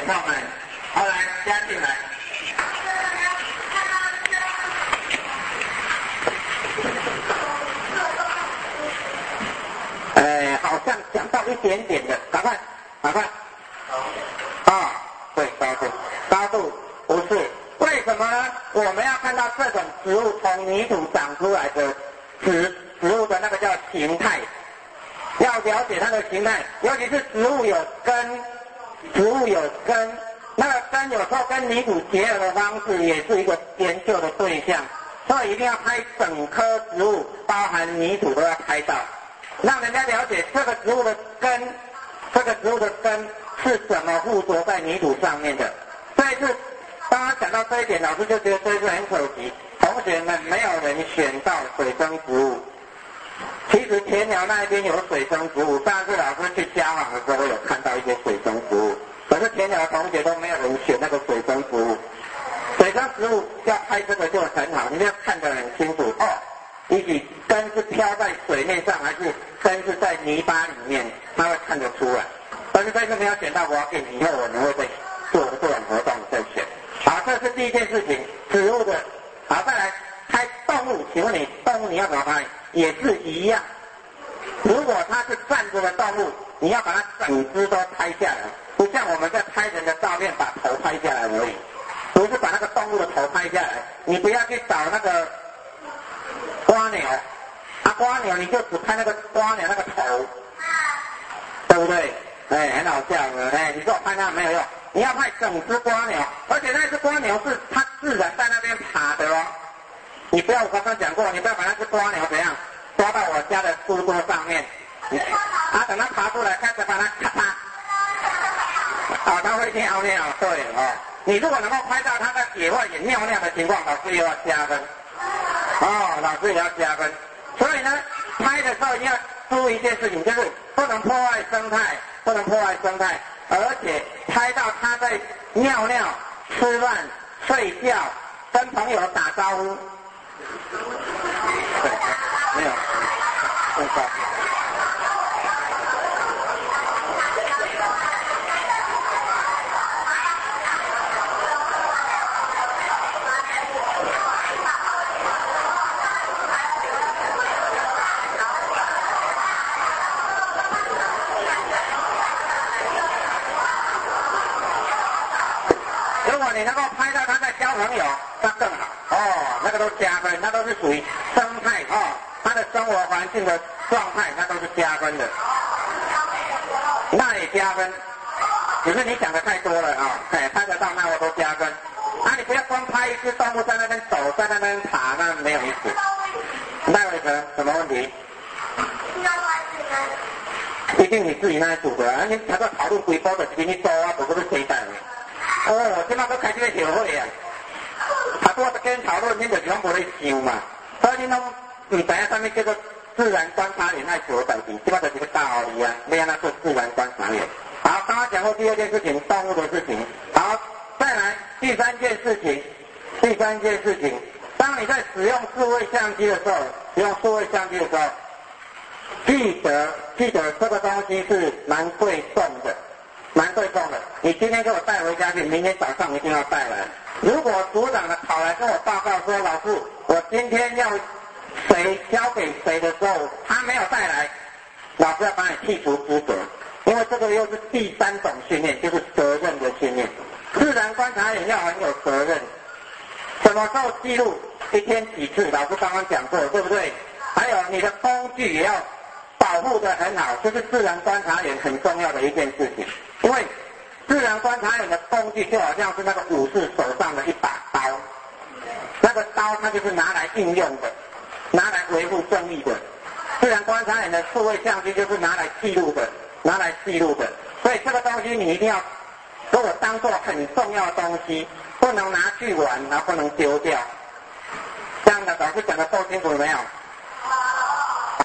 炮们，好来加进来。好像讲到一点点的，赶快。对，高度不是。为什么呢？我们要看到这种植物从泥土长出来的植物的那个叫形态，要了解它的形态，尤其是植物有根，那个根有时候跟泥土结合的方式也是一个研究的对象，所以一定要拍整棵植物，包含泥土都要拍到，让人家了解这个植物的根是怎么附着在泥土上面的。这一次当他讲到这一点，老师就觉得这一次很可惜，同学们没有人选到水生植物。其实田寮那边有水生植物，上次老师去家访的时候有看到一些水生植物，可是田寮的同学都没有人选那个水生植物。水生植物要拍这个就很好，你要看得很清楚也许根是飘在水面上，还是根是在泥巴里面，他会看得出来。但是这次没有选到我给以后我们会再做这种活动再选。好，这是第一件事情，植物的。好，再来拍动物，请问你动物你要怎么拍？也是一样。如果它是站着的动物，你要把它整只都拍下来，不像我们在拍人的照片把头拍下来而已，不是把那个动物的头拍下来。你不要去找那个蜗牛，蜗牛你就只拍那个蜗牛那个头，对不对？很好笑的。你说我拍它没有用，你要拍整只蜗牛，而且那只蜗牛是它自然在那边爬的哦。你不要，我刚刚讲过，你不要把那只蜗牛怎样抓到我家的书桌上面，等它爬出来，开始把它咔嚓，它会尿尿，对你如果能够拍到它在野外也尿尿的情况，老师也要加分。老师也要加分。所以呢，拍的时候一定要注意一件事情，就是不能破坏生态，而且拍到它在尿尿、吃饭、睡觉、跟朋友打招呼。对，没有，更高。如果你能够拍到他在交朋友，那更好那个都加分，那都是属于生态他的生活环境的状态，那都是加分的，那也加分。只是你想的太多了拍得到那我都加分。你不要光拍一只动物在那边走，在那边爬，那没有意思。那有什么问题？一定你自己那组的你才在讨论规波的给你做不是谁带的。现在都开这个协会我跟人讨论，你就全部在想嘛，所以你拢唔知影什么叫做自然观察员爱做的事情，这个就是个道理你要做自然观察员。好，刚刚讲过第二件事情，动物的事情。好，再来第三件事情，当你在使用数位相机的时候，记得这个东西是蛮贵重的。你今天给我带回家去，明天早上一定要带来。如果组长跑来跟我报告说，老师，我今天要谁交给谁的时候，他没有带来，老师要把你剔除资格，因为这个又是第三种训练，就是责任的训练。自然观察员要很有责任，什么时候记录，一天几次，老师刚刚讲过，对不对？还有你的工具也要保护得很好，这是自然观察员很重要的一件事情。因为自然观察员的工具就好像是那个武士手上的一把刀，那个刀它就是拿来应用的，拿来维护正义的。自然观察员的数位相机就是拿来记录的。所以这个东西你一定要给我当作很重要的东西，不能拿去玩，然后不能丢掉。这样的老师讲的够清楚了没有？